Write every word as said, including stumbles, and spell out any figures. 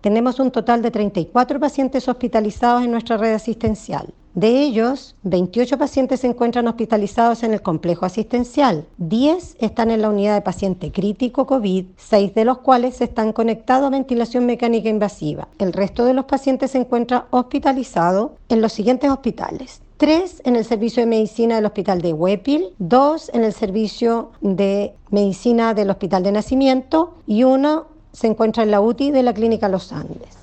Tenemos un total de treinta y cuatro pacientes hospitalizados en nuestra red asistencial. De ellos, veintiocho pacientes se encuentran hospitalizados en el complejo asistencial, diez están en la unidad de paciente crítico COVID, seis de los cuales están conectados a ventilación mecánica invasiva. El resto de los pacientes se encuentra hospitalizado en los siguientes hospitales. Tres en el servicio de medicina del hospital de Huépil, dos en el servicio de medicina del hospital de Nacimiento y uno se encuentra en la U T I de la clínica Los Andes.